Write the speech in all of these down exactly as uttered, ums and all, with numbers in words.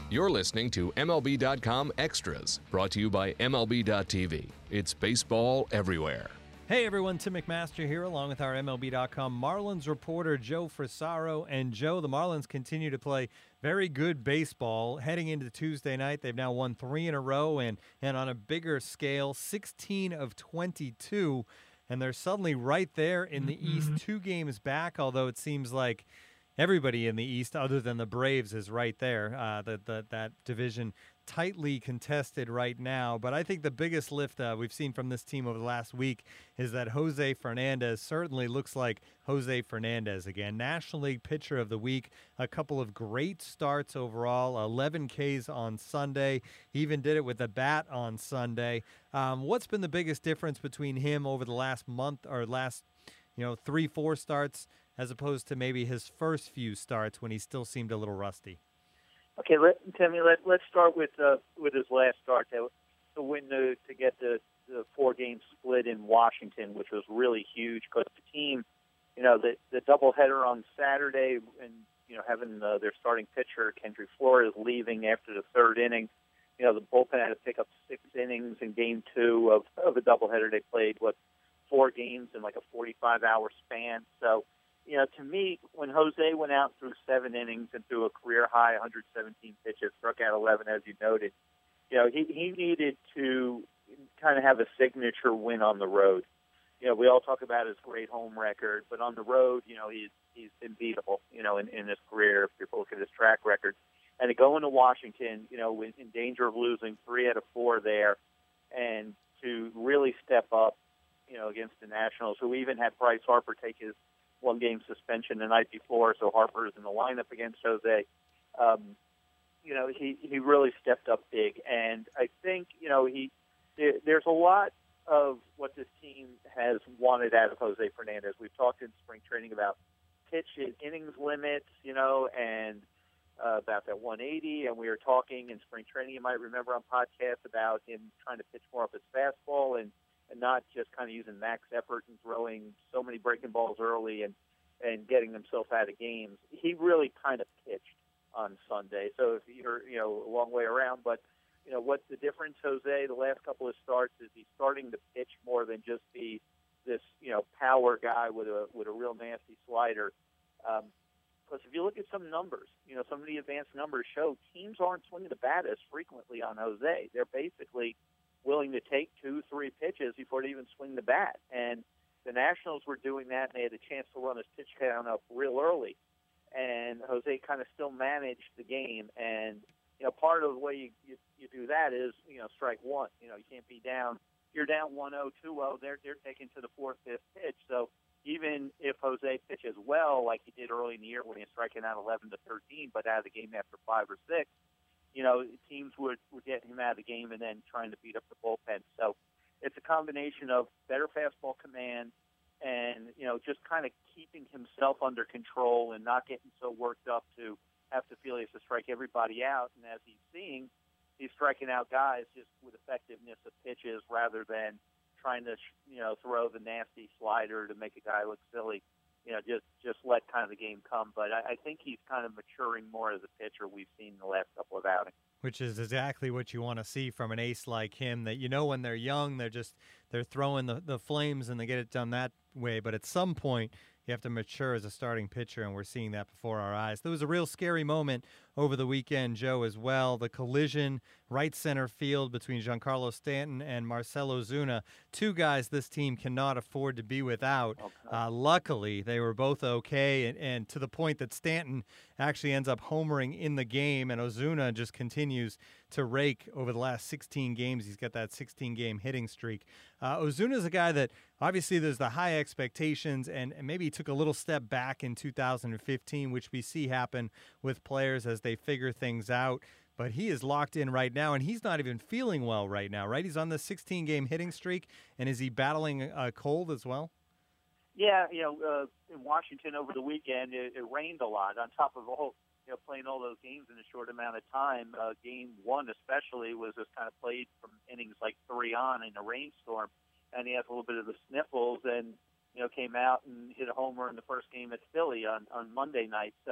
You're listening to M L B dot com Extras, brought to you by M L B dot T V. It's baseball everywhere. Hey everyone, Tim McMaster here, along with our M L B dot com Marlins reporter Joe Frisaro. And Joe, the Marlins continue to play very good baseball. Heading into Tuesday night, they've now won three in a row, and, and on a bigger scale, sixteen of twenty-two. And they're suddenly right there in the mm-hmm. East, two games back, although it seems like everybody in the East, other than the Braves, is right there. Uh, the, the, that division tightly contested right now. But I think the biggest lift uh, we've seen from this team over the last week is that Jose Fernandez certainly looks like Jose Fernandez again. National League Pitcher of the Week, a couple of great starts overall, eleven Ks on Sunday. He even did it with a bat on Sunday. Um, what's been the biggest difference between him over the last month or last, you know, three, four starts as opposed to maybe his first few starts when he still seemed a little rusty? Okay, let Timmy. Let let's start with uh, with his last start to, to win the to get the, the four game split in Washington, which was really huge because the team, you know, the the doubleheader on Saturday, and you know having uh, their starting pitcher Kendry Flores leaving after the third inning, you know the bullpen had to pick up six innings in game two of of a doubleheader. They played what four games in like a forty-five hour span, so. You know, to me, when Jose went out through seven innings and threw a career-high one hundred seventeen pitches, struck out eleven, as you noted, you know, he, he needed to kind of have a signature win on the road. You know, we all talk about his great home record, but on the road, you know, he's he's unbeatable, you know, in, in his career, if you look at his track record. And to go into Washington, you know, in, in danger of losing three out of four there, and to really step up, you know, against the Nationals, who even had Bryce Harper take his one-game suspension the night before, so Harper is in the lineup against Jose. Um, you know, he, he really stepped up big, and I think, you know, he there, there's a lot of what this team has wanted out of Jose Fernandez. We've talked in spring training about pitch and innings limits, you know, and uh, about that one eighty, and we were talking in spring training, you might remember on podcasts, about him trying to pitch more up his fastball and and not just kind of using max effort and throwing so many breaking balls early and, and getting himself out of games. He really kind of pitched on Sunday. So if you're, you know, a long way around, but, you know, what's the difference, Jose, the last couple of starts is he's starting to pitch more than just be this, you know, power guy with a with a real nasty slider. Um, because if you look at some numbers, you know, some of the advanced numbers show teams aren't swinging the bat as frequently on Jose. They're basically willing to take two, three pitches before they even swing the bat. And the Nationals were doing that, and they had a chance to run his pitch count up real early. And Jose kind of still managed the game. And, you know, part of the way you, you, you do that is, you know, strike one. You know, you can't be down. You're down one oh, two oh, they're, they're taking to the fourth, fifth pitch. So even if Jose pitches well, like he did early in the year when he was striking out eleven to thirteen, but out of the game after five or six, you know, teams would, would get him out of the game and then trying to beat up the bullpen. So it's a combination of better fastball command and, you know, just kind of keeping himself under control and not getting so worked up to have to feel he has to strike everybody out. And as he's seeing, he's striking out guys just with effectiveness of pitches rather than trying to, you know, throw the nasty slider to make a guy look silly. You know, just, just let kind of the game come. But I, I think he's kind of maturing more as a pitcher we've seen in the last couple of outings. Which is exactly what you want to see from an ace like him, that, you know, when they're young, they're just, they're throwing the, the flames and they get it done that way. But at some point, you have to mature as a starting pitcher, and we're seeing that before our eyes. There was a real scary moment over the weekend, Joe, as well. The collision right center field between Giancarlo Stanton and Marcell Ozuna, two guys this team cannot afford to be without. Okay. Uh, luckily, they were both okay, and, and to the point that Stanton actually ends up homering in the game, and Ozuna just continues to rake over the last sixteen games. He's got that sixteen-game hitting streak. Uh, Ozuna's a guy that obviously there's the high expectations, and, and maybe he took a little step back in two thousand fifteen, which we see happen with players as they figure things out. But he is locked in right now, and he's not even feeling well right now, right? He's on the sixteen-game hitting streak, and is he battling a cold as well? Yeah, you know, uh, in Washington over the weekend, it, it rained a lot. On top of all, you know, playing all those games in a short amount of time, uh, game one especially was just kind of played from innings like three on in a rainstorm, and he has a little bit of the sniffles, and you know, came out and hit a homer in the first game at Philly on on Monday night. So,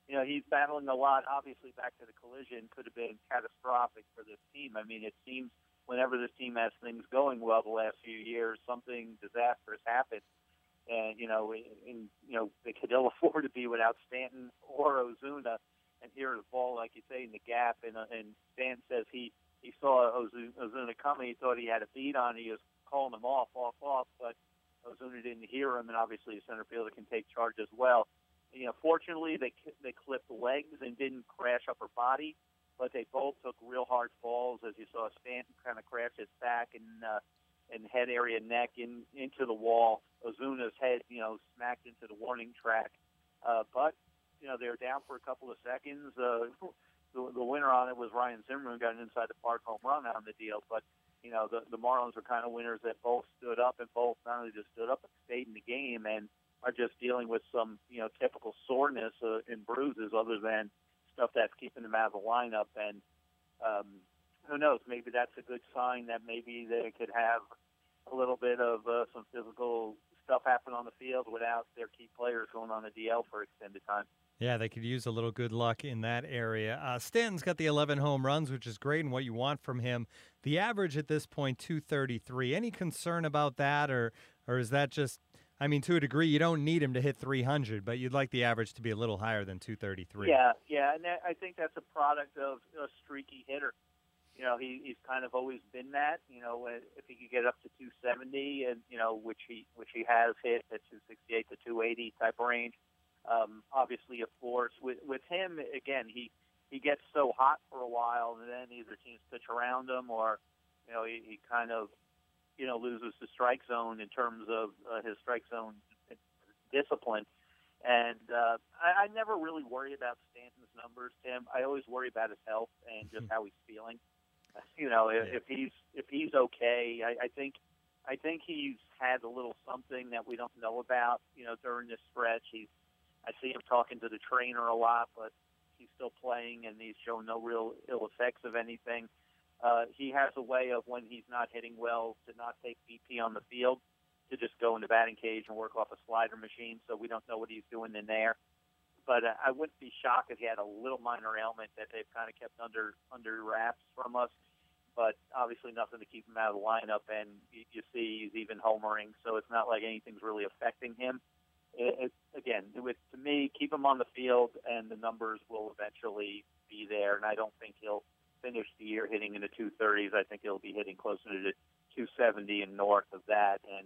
you know, he's battling a lot. Obviously, back to the collision could have been catastrophic for this team. I mean, it seems whenever this team has things going well the last few years, something disastrous happens. And, you know, in, in, you know, they could ill afford to be without Stanton or Ozuna. And here the ball, like you say, in the gap. And, uh, and Stanton says he, he saw Ozuna, Ozuna coming. He thought he had a beat on it. He was calling him off, off, off. But Ozuna didn't hear him. And obviously the center fielder can take charge as well. You know, fortunately, they they clipped legs and didn't crash upper body, but they both took real hard falls. As you saw, Stanton kind of crashed his back and uh, and head area, neck in into the wall. Ozuna's head, you know, smacked into the warning track. Uh, but you know, they were down for a couple of seconds. Uh, the, the winner on it was Ryan Zimmerman, got an inside the park home run on the deal. But you know, the the Marlins are kind of winners that both stood up and both not only just stood up but stayed in the game and are just dealing with some, you know, typical soreness uh, and bruises other than stuff that's keeping them out of the lineup. And um, who knows, maybe that's a good sign that maybe they could have a little bit of uh, some physical stuff happen on the field without their key players going on the D L for extended time. Yeah, they could use a little good luck in that area. Uh, Stanton's got the eleven home runs, which is great and what you want from him. The average at this point, two thirty-three. Any concern about that, or or is that just, I mean, to a degree, you don't need him to hit three hundred, but you'd like the average to be a little higher than two thirty-three. Yeah, yeah, and that, I think that's a product of a streaky hitter. You know, he, he's kind of always been that. You know, if he could get up to two seventy, and you know, which he which he has hit at two sixty-eight to two eighty type of range. Um, obviously, of course, with with him again, he he gets so hot for a while, and then either teams pitch around him, or you know, he, he kind of you know loses the strike zone in terms of uh, his strike zone discipline. And uh, I, I never really worry about Stanton's numbers, Tim. I always worry about his health and just how he's feeling. You know, if, if he's if he's okay, I, I think I think he's had a little something that we don't know about. You know, during this stretch, he's I see him talking to the trainer a lot, but he's still playing and he's shown no real ill effects of anything. Uh, he has a way of when he's not hitting well to not take B P on the field, to just go in the batting cage and work off a slider machine. So we don't know what he's doing in there. But uh, I wouldn't be shocked if he had a little minor ailment that they've kind of kept under under wraps from us. But obviously nothing to keep him out of the lineup. And you, you see he's even homering, so it's not like anything's really affecting him. It, it, again, with, to me, keep him on the field, and the numbers will eventually be there. And I don't think he'll finish the year hitting in the two thirties. I think he'll be hitting closer to two seventy and north of that. And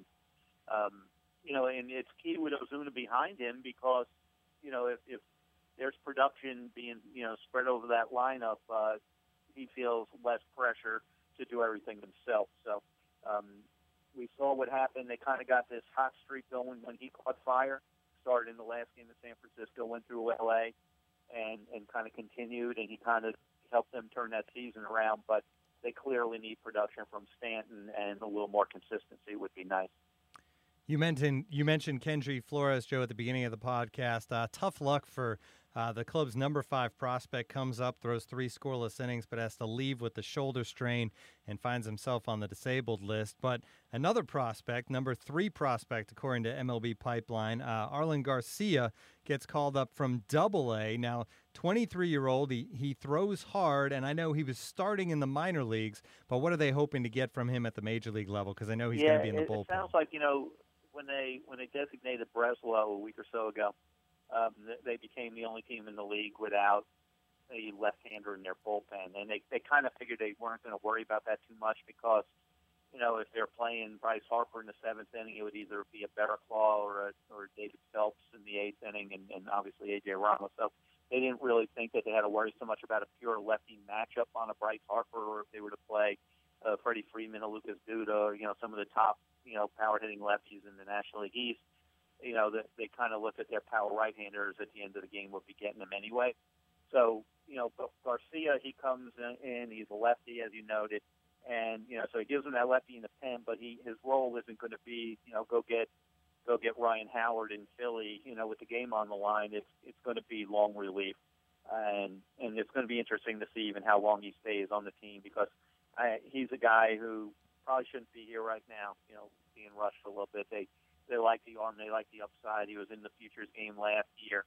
Um, you know, and it's key with Ozuna behind him because, you know, if, if there's production being, you know, spread over that lineup, uh, he feels less pressure to do everything himself. So um, we saw what happened. They kind of got this hot streak going when he caught fire, started in the last game of San Francisco, went through L A, and, and kind of continued, and he kind of helped them turn that season around. But they clearly need production from Stanton, and a little more consistency would be nice. You mentioned you mentioned Kendry Flores, Joe, at the beginning of the podcast. Uh, tough luck for uh, the club's number five prospect. Comes up, throws three scoreless innings, but has to leave with the shoulder strain and finds himself on the disabled list. But another prospect, number three prospect, according to M L B Pipeline, uh, Arlen Garcia, gets called up from Double A. Now, twenty-three-year-old, he, he throws hard, and I know he was starting in the minor leagues, but what are they hoping to get from him at the major league level? Because I know he's yeah, going to be in the it, bullpen. It sounds like, you know, when they when they designated Breslow a week or so ago, um, they became the only team in the league without a left-hander in their bullpen, and they they kind of figured they weren't going to worry about that too much because, you know, if they're playing Bryce Harper in the seventh inning, it would either be a Bearclaw or a, or David Phelps in the eighth inning, and, and obviously A J Ramos. So they didn't really think that they had to worry so much about a pure lefty matchup on a Bryce Harper, or if they were to play uh, Freddie Freeman or Lucas Duda, or, you know, some of the top, you know, power-hitting lefties in the National League East. You know, that they kind of looked at their power right-handers at the end of the game would be getting them anyway. So, you know, Garcia, he comes in, he's a lefty, as you noted, and, you know, so he gives him that lefty in the pen, but he his role isn't going to be, you know, go get go get Ryan Howard in Philly, you know, with the game on the line. It's it's going to be long relief, and and it's going to be interesting to see even how long he stays on the team because I, he's a guy who probably shouldn't be here right now, you know, being rushed a little bit. They they like the arm, they like the upside. He was in the Futures game last year,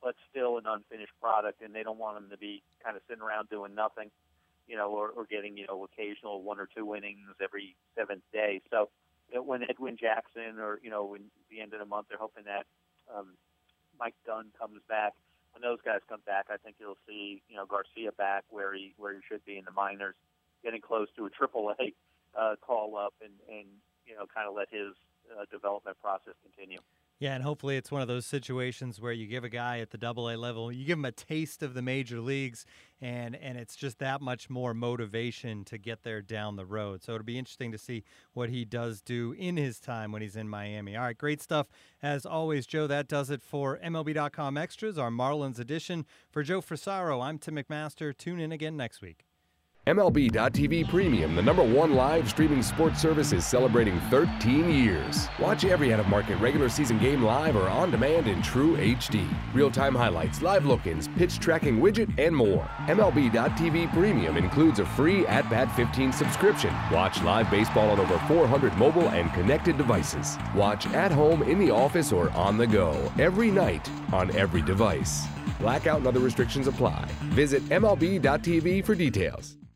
but still an unfinished product, and they don't want him to be kind of sitting around doing nothing, you know, or, or getting, you know, occasional one or two innings every seventh day. So you know, when Edwin Jackson or, you know, when the end of the month, they're hoping that um, Mike Dunn comes back. When those guys come back, I think you'll see, you know, Garcia back where he where he should be in the minors, getting close to a triple A uh, call up and, and, you know, kind of let his uh, development process continue. Yeah, and hopefully it's one of those situations where you give a guy at the double A level, you give him a taste of the major leagues, and and it's just that much more motivation to get there down the road. So it'll be interesting to see what he does do in his time when he's in Miami. All right, great stuff. As always, Joe, that does it for M L B dot com Extras, our Marlins edition. For Joe Frisaro, I'm Tim McMaster. Tune in again next week. M L B dot T V Premium, the number one live streaming sports service, is celebrating thirteen years. Watch every out-of-market regular season game live or on demand in true H D. Real-time highlights, live look-ins, pitch tracking widget, and more. M L B dot T V Premium includes a free At Bat fifteen subscription. Watch live baseball on over four hundred mobile and connected devices. Watch at home, in the office, or on the go every night on every device. Blackout and other restrictions apply. Visit M L B dot T V for details.